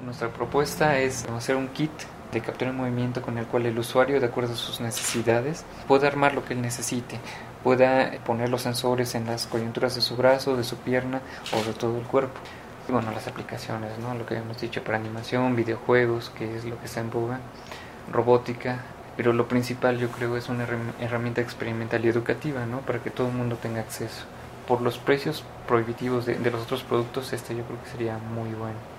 Nuestra propuesta es hacer un kit de captura de movimiento con el cual el usuario, de acuerdo a sus necesidades, pueda armar lo que él necesite, pueda poner los sensores en las coyunturas de su brazo, de su pierna o de todo el cuerpo. Y bueno, las aplicaciones, ¿no? Lo que hemos dicho para animación, videojuegos, que es lo que está en boga, robótica, pero lo principal yo creo es una herramienta experimental y educativa, ¿no? Para que todo el mundo tenga acceso. Por los precios prohibitivos de los otros productos, yo creo que sería muy bueno.